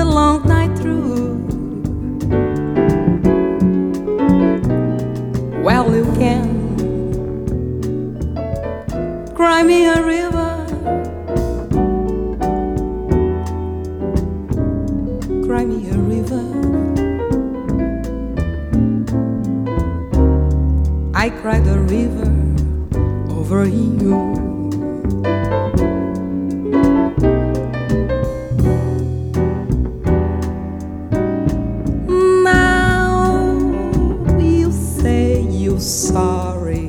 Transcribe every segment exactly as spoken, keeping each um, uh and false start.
long night through. Well, you can cry me a river, cry me a river. I cried a river over you. Now you say you're sorry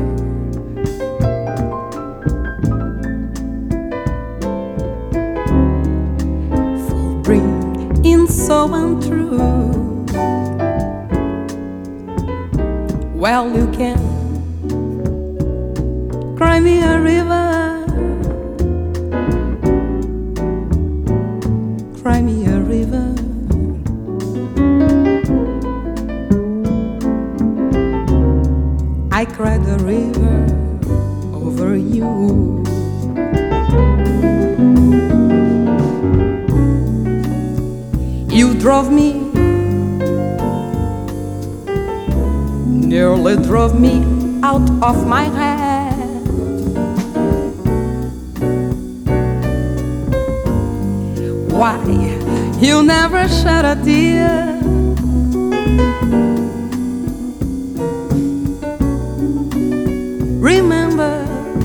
for being so untrue. Well, you can cry me a river, cry me a river. I cried a river over you. You drove me, nearly drove me out of my head. Why you never shed a tear? Remember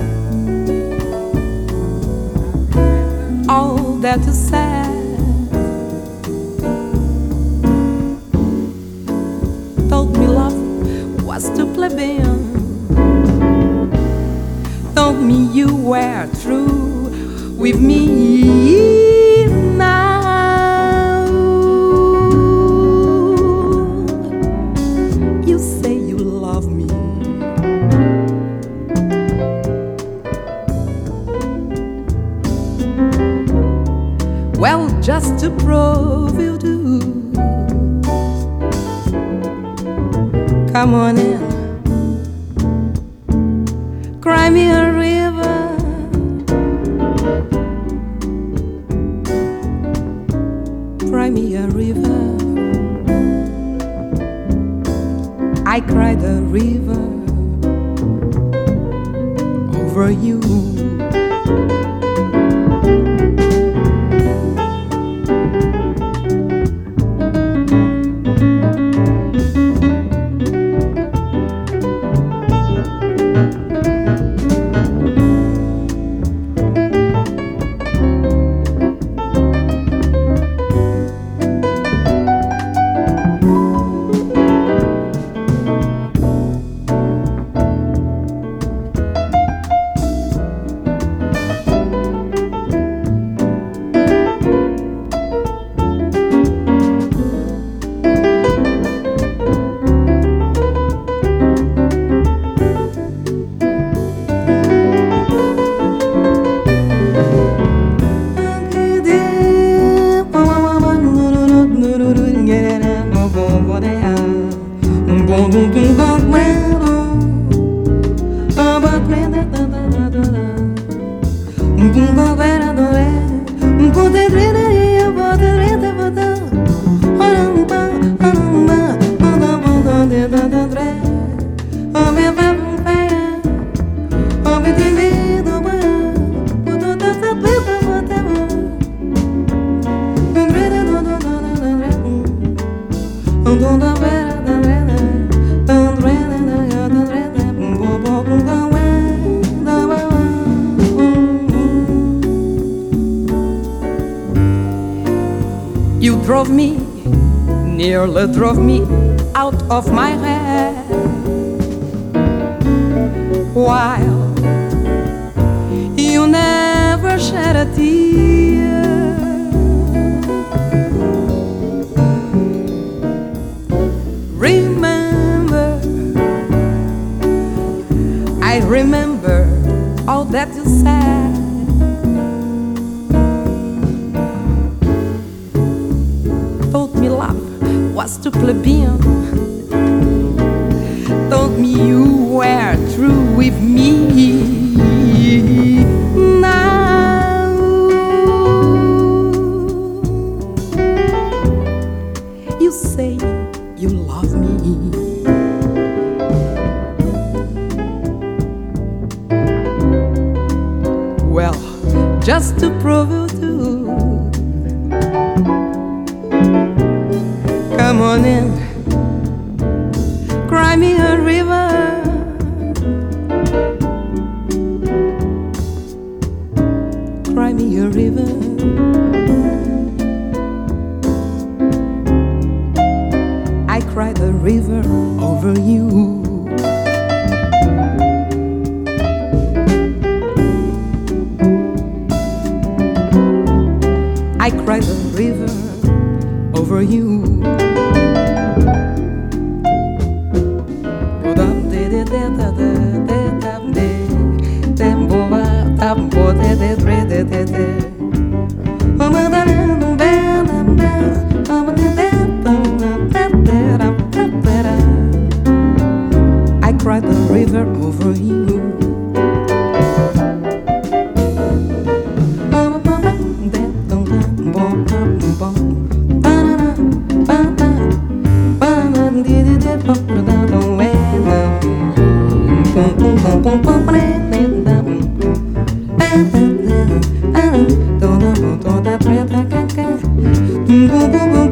all that you said. Told me love was too plebeian. Told me you were true with me now. You say you love me, well, just to prove you do. Come on in, cry me a river, cry me a river. I cried a river over you. You drove me, nearly drove me out of my head. While you never shed a tear. Remember, I remember all that you said. Told me love was too plebeian. Told me you were true with me. Now just to prove you too. Come on in, cry me a river. Cry me a river. I cry the river over you. I cry the river over you. I cry the river over you. Boom, boom, boom.